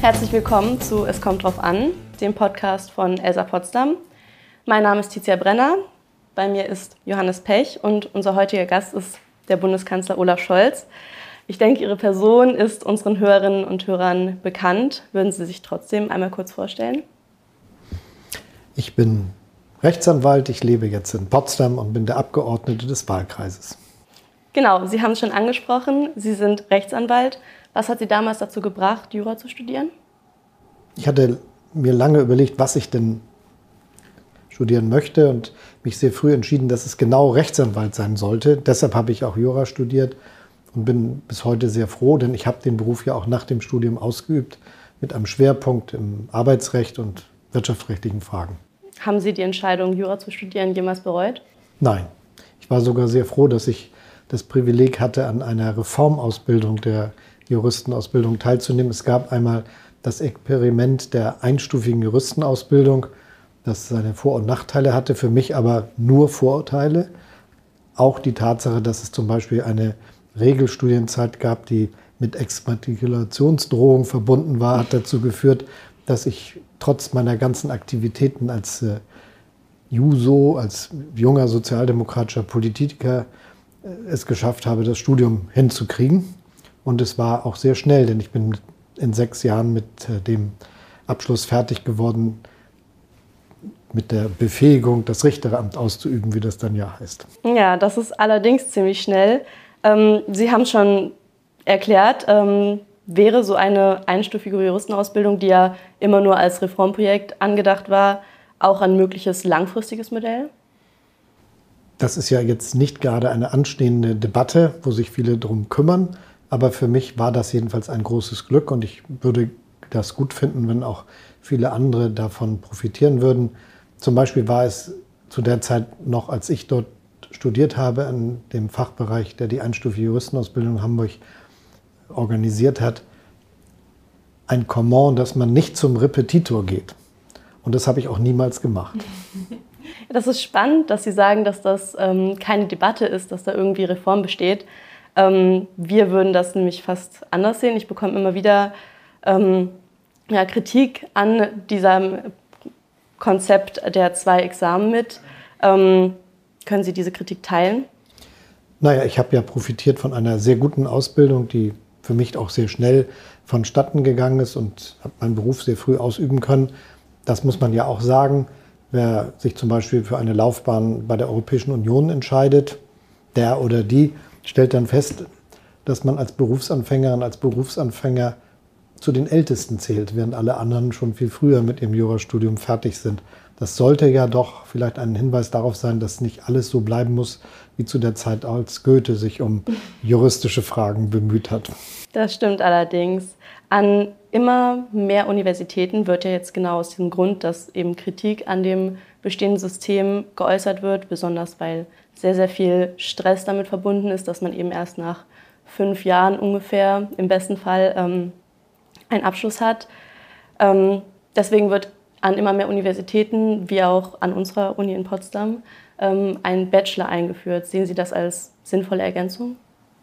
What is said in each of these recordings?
Herzlich willkommen zu Es kommt drauf an, dem Podcast von ELSA Potsdam. Mein Name ist Titia Brenner, bei mir ist Johannes Pech und unser heutiger Gast ist der Bundeskanzler Olaf Scholz. Ich denke, Ihre Person ist unseren Hörerinnen und Hörern bekannt. Würden Sie sich trotzdem einmal kurz vorstellen? Ich bin Rechtsanwalt, ich lebe jetzt in Potsdam und bin der Abgeordnete des Wahlkreises. Genau, Sie haben es schon angesprochen, Sie sind Rechtsanwalt. Was hat Sie damals dazu gebracht, Jura zu studieren? Ich hatte mir lange überlegt, was ich denn studieren möchte und mich sehr früh entschieden, dass es genau Rechtsanwalt sein sollte. Deshalb habe ich auch Jura studiert und bin bis heute sehr froh, denn ich habe den Beruf ja auch nach dem Studium ausgeübt mit einem Schwerpunkt im Arbeitsrecht und wirtschaftsrechtlichen Fragen. Haben Sie die Entscheidung, Jura zu studieren, jemals bereut? Nein, ich war sogar sehr froh, dass ich das Privileg hatte, an einer Reformausbildung der Juristenausbildung teilzunehmen. Es gab einmal das Experiment der einstufigen Juristenausbildung, das seine Vor- und Nachteile hatte, für mich aber nur Vorteile. Auch die Tatsache, dass es zum Beispiel eine Regelstudienzeit gab, die mit Exmatrikulationsdrohung verbunden war, hat dazu geführt, dass ich trotz meiner ganzen Aktivitäten als Juso, als junger sozialdemokratischer Politiker, es geschafft habe, das Studium hinzukriegen. Und es war auch sehr schnell, denn ich bin in 6 Jahren mit dem Abschluss fertig geworden, mit der Befähigung, das Richteramt auszuüben, wie das dann ja heißt. Ja, das ist allerdings ziemlich schnell. Sie haben schon erklärt, wäre so eine einstufige Juristenausbildung, die ja immer nur als Reformprojekt angedacht war, auch ein mögliches langfristiges Modell? Das ist ja jetzt nicht gerade eine anstehende Debatte, wo sich viele darum kümmern. Aber für mich war das jedenfalls ein großes Glück und ich würde das gut finden, wenn auch viele andere davon profitieren würden. Zum Beispiel war es zu der Zeit noch, als ich dort studiert habe, in dem Fachbereich, der die einstufige Juristenausbildung in Hamburg organisiert hat, ein Kommand, dass man nicht zum Repetitor geht. Und das habe ich auch niemals gemacht. Das ist spannend, dass Sie sagen, dass das keine Debatte ist, dass da irgendwie Reform besteht. Wir würden das nämlich fast anders sehen. Ich bekomme immer wieder Kritik an diesem Konzept der 2 Examen mit. Können Sie diese Kritik teilen? Naja, ich habe ja profitiert von einer sehr guten Ausbildung, die für mich auch sehr schnell vonstatten gegangen ist und habe meinen Beruf sehr früh ausüben können. Das muss man ja auch sagen. Wer sich zum Beispiel für eine Laufbahn bei der Europäischen Union entscheidet, der oder die stellt dann fest, dass man als Berufsanfängerin, als Berufsanfänger zu den Ältesten zählt, während alle anderen schon viel früher mit ihrem Jurastudium fertig sind. Das sollte ja doch vielleicht ein Hinweis darauf sein, dass nicht alles so bleiben muss, wie zu der Zeit, als Goethe sich um juristische Fragen bemüht hat. Das stimmt allerdings. An immer mehr Universitäten wird ja jetzt genau aus dem Grund, dass eben Kritik an dem bestehenden System geäußert wird, besonders weil sehr, sehr viel Stress damit verbunden ist, dass man eben erst nach 5 Jahren ungefähr im besten Fall einen Abschluss hat. Deswegen wird an immer mehr Universitäten, wie auch an unserer Uni in Potsdam, ein Bachelor eingeführt. Sehen Sie das als sinnvolle Ergänzung?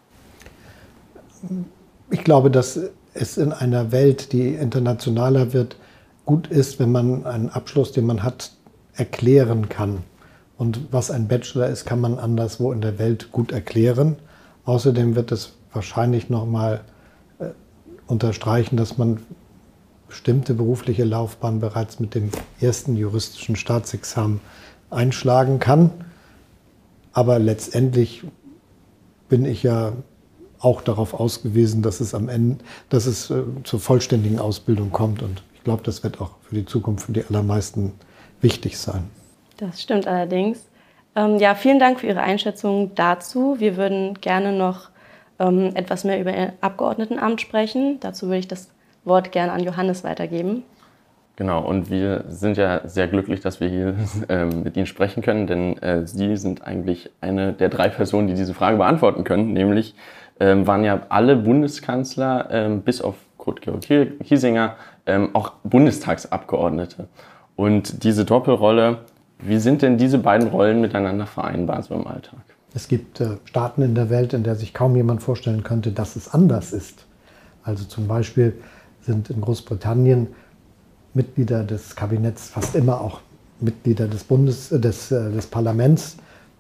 Ich glaube, dass es in einer Welt, die internationaler wird, gut ist, wenn man einen Abschluss, den man hat, erklären kann. Und was ein Bachelor ist, kann man anderswo in der Welt gut erklären. Außerdem wird es wahrscheinlich nochmal unterstreichen, dass man bestimmte berufliche Laufbahn bereits mit dem ersten juristischen Staatsexamen einschlagen kann. Aber letztendlich bin ich ja auch darauf ausgewiesen, dass es am Ende, zur vollständigen Ausbildung kommt. Und ich glaube, das wird auch für die Zukunft für die allermeisten wichtig sein. Das stimmt allerdings. Vielen Dank für Ihre Einschätzung dazu. Wir würden gerne noch etwas mehr über Ihr Abgeordnetenamt sprechen. Dazu würde ich das Wort gerne an Johannes weitergeben. Genau, und wir sind ja sehr glücklich, dass wir hier mit Ihnen sprechen können, denn Sie sind eigentlich eine der 3 Personen, die diese Frage beantworten können. Nämlich waren ja alle Bundeskanzler, bis auf Kurt-Georg Kiesinger, auch Bundestagsabgeordnete. Und diese Doppelrolle, wie sind denn diese beiden Rollen miteinander vereinbar so im Alltag? Es gibt Staaten in der Welt, in der sich kaum jemand vorstellen könnte, dass es anders ist. Also zum Beispiel sind in Großbritannien Mitglieder des Kabinetts, fast immer auch Mitglieder des des Parlaments,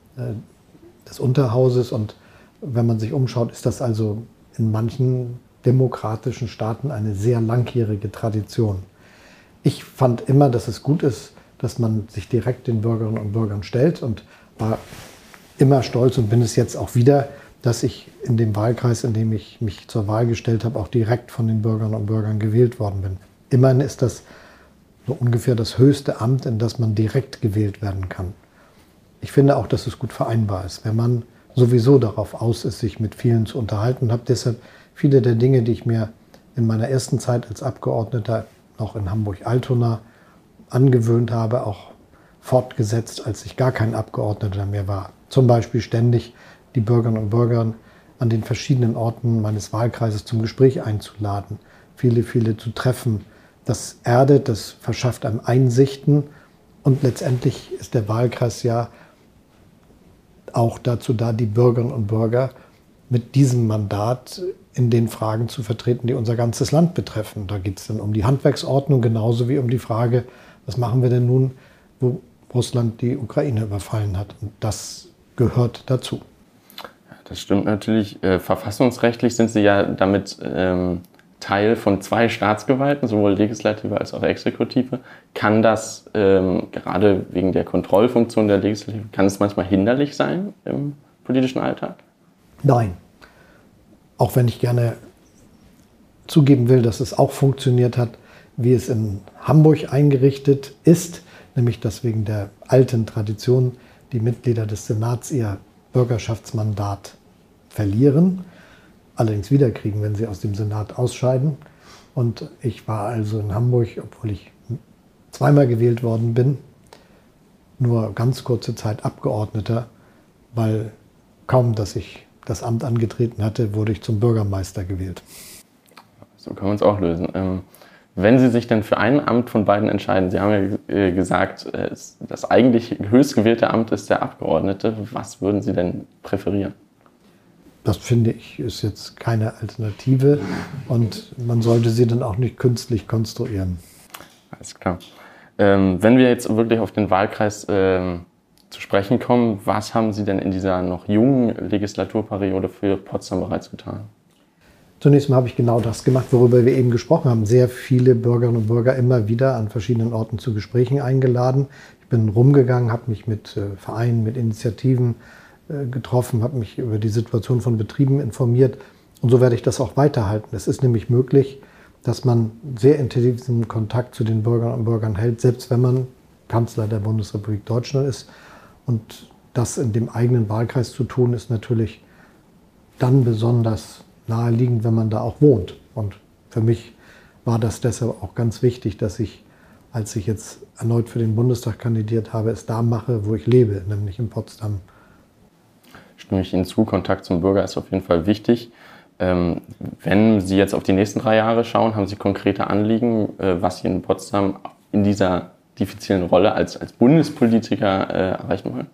des Unterhauses. Und wenn man sich umschaut, ist das also in manchen demokratischen Staaten eine sehr langjährige Tradition. Ich fand immer, dass es gut ist, dass man sich direkt den Bürgerinnen und Bürgern stellt und war immer stolz und bin es jetzt auch wieder, dass ich in dem Wahlkreis, in dem ich mich zur Wahl gestellt habe, auch direkt von den Bürgerinnen und Bürgern gewählt worden bin. Immerhin ist das so ungefähr das höchste Amt, in das man direkt gewählt werden kann. Ich finde auch, dass es gut vereinbar ist, wenn man sowieso darauf aus ist, sich mit vielen zu unterhalten, und habe deshalb viele der Dinge, die ich mir in meiner ersten Zeit als Abgeordneter noch in Hamburg-Altona angewöhnt habe, auch fortgesetzt, als ich gar kein Abgeordneter mehr war. Zum Beispiel ständig die Bürgerinnen und Bürger an den verschiedenen Orten meines Wahlkreises zum Gespräch einzuladen, viele zu treffen. Das erdet, das verschafft einem Einsichten, und letztendlich ist der Wahlkreis ja auch dazu da, die Bürgerinnen und Bürger mit diesem Mandat in den Fragen zu vertreten, die unser ganzes Land betreffen. Da geht es dann um die Handwerksordnung genauso wie um die Frage, was machen wir denn nun, wo Russland die Ukraine überfallen hat. Und das gehört dazu. Das stimmt natürlich. Verfassungsrechtlich sind Sie ja damit Teil von 2 Staatsgewalten, sowohl Legislative als auch Exekutive. Kann das gerade wegen der Kontrollfunktion der Legislative, kann es manchmal hinderlich sein im politischen Alltag? Nein. Auch wenn ich gerne zugeben will, dass es auch funktioniert hat, wie es in Hamburg eingerichtet ist, nämlich dass wegen der alten Tradition die Mitglieder des Senats ihr Bürgerschaftsmandat verlieren, allerdings wiederkriegen, wenn sie aus dem Senat ausscheiden. Und ich war also in Hamburg, obwohl ich zweimal gewählt worden bin, nur ganz kurze Zeit Abgeordneter, weil kaum, dass ich das Amt angetreten hatte, wurde ich zum Bürgermeister gewählt. So kann man es auch lösen. Wenn Sie sich denn für ein Amt von beiden entscheiden, Sie haben ja gesagt, das eigentlich höchst gewählte Amt ist der Abgeordnete, was würden Sie denn präferieren? Das finde ich ist jetzt keine Alternative, und man sollte sie dann auch nicht künstlich konstruieren. Alles klar. Wenn wir jetzt wirklich auf den Wahlkreis zu sprechen kommen, was haben Sie denn in dieser noch jungen Legislaturperiode für Potsdam bereits getan? Zunächst mal habe ich genau das gemacht, worüber wir eben gesprochen haben. Sehr viele Bürgerinnen und Bürger immer wieder an verschiedenen Orten zu Gesprächen eingeladen. Ich bin rumgegangen, habe mich mit Vereinen, mit Initiativen getroffen, habe mich über die Situation von Betrieben informiert, und so werde ich das auch weiterhalten. Es ist nämlich möglich, dass man sehr intensiven Kontakt zu den Bürgerinnen und Bürgern hält, selbst wenn man Kanzler der Bundesrepublik Deutschland ist. Und das in dem eigenen Wahlkreis zu tun, ist natürlich dann besonders naheliegend, wenn man da auch wohnt. Und für mich war das deshalb auch ganz wichtig, dass ich, als ich jetzt erneut für den Bundestag kandidiert habe, es da mache, wo ich lebe, nämlich in Potsdam. Stimme ich Ihnen zu, Kontakt zum Bürger ist auf jeden Fall wichtig. Wenn Sie jetzt auf die nächsten 3 Jahre schauen, haben Sie konkrete Anliegen, was Sie in Potsdam in dieser diffizilen Rolle als Bundespolitiker erreichen wollen?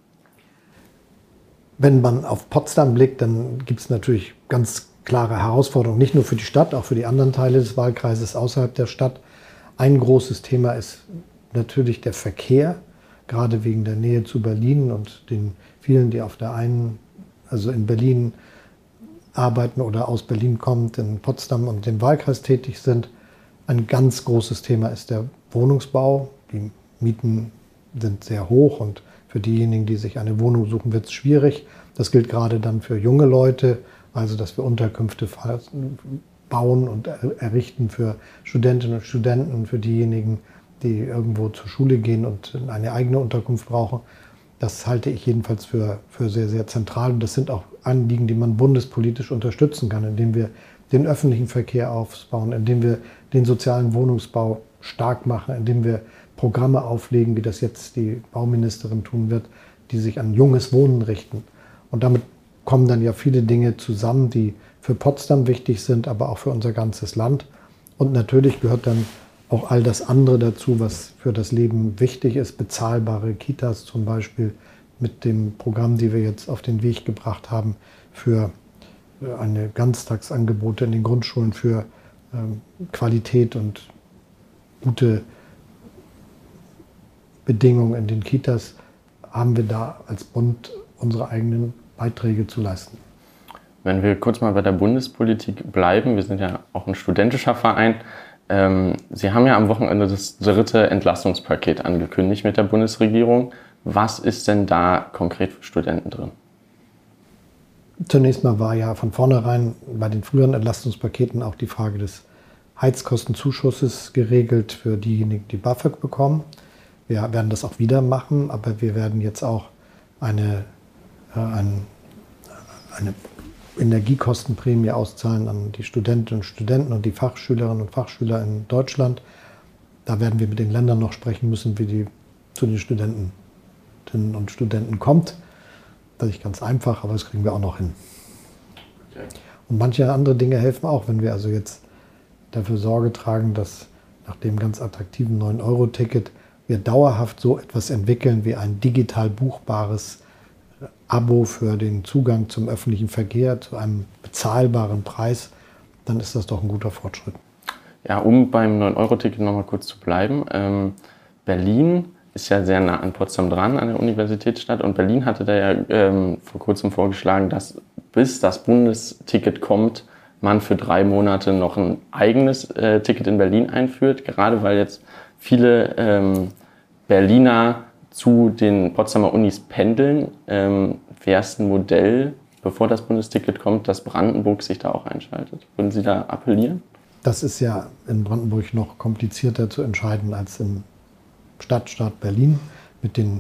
Wenn man auf Potsdam blickt, dann gibt es natürlich ganz klare Herausforderungen, nicht nur für die Stadt, auch für die anderen Teile des Wahlkreises außerhalb der Stadt. Ein großes Thema ist natürlich der Verkehr, gerade wegen der Nähe zu Berlin und den vielen, die auf der einen, also in Berlin arbeiten oder aus Berlin kommt, in Potsdam und dem Wahlkreis tätig sind. Ein ganz großes Thema ist der Wohnungsbau. Die Mieten sind sehr hoch, und für diejenigen, die sich eine Wohnung suchen, wird es schwierig. Das gilt gerade dann für junge Leute, also dass wir Unterkünfte bauen und errichten für Studentinnen und Studenten, für diejenigen, die irgendwo zur Schule gehen und eine eigene Unterkunft brauchen. Das halte ich jedenfalls für sehr, sehr zentral. Und das sind auch Anliegen, die man bundespolitisch unterstützen kann, indem wir den öffentlichen Verkehr aufbauen, indem wir den sozialen Wohnungsbau stark machen, indem wir Programme auflegen, wie das jetzt die Bauministerin tun wird, die sich an junges Wohnen richten. Und damit kommen dann ja viele Dinge zusammen, die für Potsdam wichtig sind, aber auch für unser ganzes Land. Und natürlich gehört dann auch all das andere dazu, was für das Leben wichtig ist. Bezahlbare Kitas zum Beispiel, mit dem Programm, die wir jetzt auf den Weg gebracht haben, für eine Ganztagsangebote in den Grundschulen für Qualität und gute Bedingungen in den Kitas, haben wir da als Bund unsere eigenen Beiträge zu leisten. Wenn wir kurz mal bei der Bundespolitik bleiben, wir sind ja auch ein studentischer Verein. Sie haben ja am Wochenende das 3. Entlastungspaket angekündigt mit der Bundesregierung. Was ist denn da konkret für Studenten drin? Zunächst mal war ja von vornherein bei den früheren Entlastungspaketen auch die Frage des Heizkostenzuschusses geregelt für diejenigen, die BAföG bekommen. Wir werden das auch wieder machen, aber wir werden jetzt auch eine Energiekostenprämie auszahlen an die Studentinnen und Studenten und die Fachschülerinnen und Fachschüler in Deutschland. Da werden wir mit den Ländern noch sprechen müssen, wie die zu den Studentinnen und Studenten kommt. Das ist nicht ganz einfach, aber das kriegen wir auch noch hin. Okay. Und manche andere Dinge helfen auch, wenn wir also jetzt dafür Sorge tragen, dass nach dem ganz attraktiven 9-Euro-Ticket wir dauerhaft so etwas entwickeln wie ein digital buchbares Abo für den Zugang zum öffentlichen Verkehr zu einem bezahlbaren Preis, dann ist das doch ein guter Fortschritt. Ja, um beim 9-Euro-Ticket noch mal kurz zu bleiben. Berlin ist ja sehr nah an Potsdam dran, an der Universitätsstadt. Und Berlin hatte da ja vor kurzem vorgeschlagen, dass bis das Bundesticket kommt, man für 3 Monate noch ein eigenes Ticket in Berlin einführt. Gerade weil jetzt viele Berliner zu den Potsdamer Unis pendeln, wäre es ein Modell, bevor das Bundesticket kommt, dass Brandenburg sich da auch einschaltet. Würden Sie da appellieren? Das ist ja in Brandenburg noch komplizierter zu entscheiden als im Stadtstaat Berlin mit den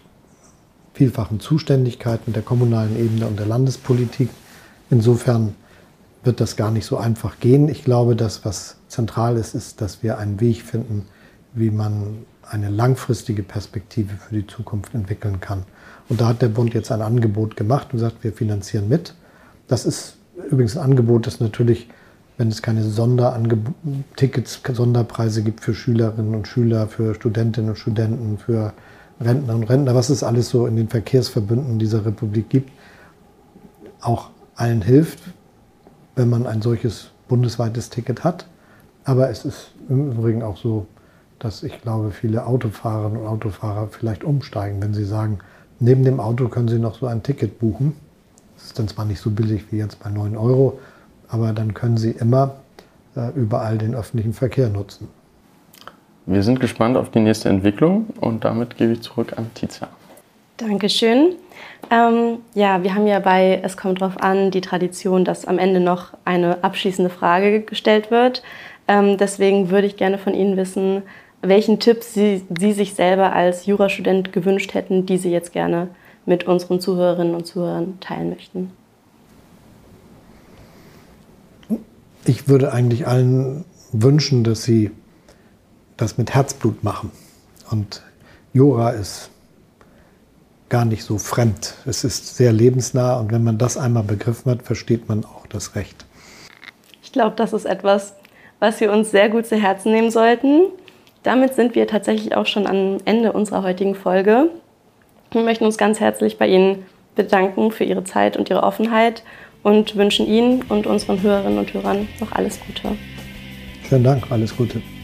vielfachen Zuständigkeiten der kommunalen Ebene und der Landespolitik. Insofern wird das gar nicht so einfach gehen. Ich glaube, das, was zentral ist, ist, dass wir einen Weg finden, wie man eine langfristige Perspektive für die Zukunft entwickeln kann. Und da hat der Bund jetzt ein Angebot gemacht und sagt, wir finanzieren mit. Das ist übrigens ein Angebot, das natürlich, wenn es keine Sondertickets, Sonderpreise gibt für Schülerinnen und Schüler, für Studentinnen und Studenten, für Rentner und Rentner, was es alles so in den Verkehrsverbünden dieser Republik gibt, auch allen hilft, wenn man ein solches bundesweites Ticket hat. Aber es ist im Übrigen auch so, dass ich glaube, viele Autofahrerinnen und Autofahrer vielleicht umsteigen, wenn sie sagen, neben dem Auto können sie noch so ein Ticket buchen. Das ist dann zwar nicht so billig wie jetzt bei 9 Euro, aber dann können sie immer überall den öffentlichen Verkehr nutzen. Wir sind gespannt auf die nächste Entwicklung und damit gebe ich zurück an Tizia. Dankeschön. Ja, wir haben ja bei Es kommt drauf an die Tradition, dass am Ende noch eine abschließende Frage gestellt wird. Deswegen würde ich gerne von Ihnen wissen, welchen Tipps Sie sich selber als Jurastudent gewünscht hätten, die Sie jetzt gerne mit unseren Zuhörerinnen und Zuhörern teilen möchten. Ich würde eigentlich allen wünschen, dass sie das mit Herzblut machen. Und Jura ist gar nicht so fremd. Es ist sehr lebensnah und wenn man das einmal begriffen hat, versteht man auch das Recht. Ich glaube, das ist etwas, was wir uns sehr gut zu Herzen nehmen sollten. Damit sind wir tatsächlich auch schon am Ende unserer heutigen Folge. Wir möchten uns ganz herzlich bei Ihnen bedanken für Ihre Zeit und Ihre Offenheit und wünschen Ihnen und unseren Hörerinnen und Hörern noch alles Gute. Schönen Dank, alles Gute.